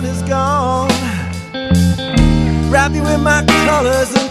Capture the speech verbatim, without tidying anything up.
is gone. Wrap you in my colors and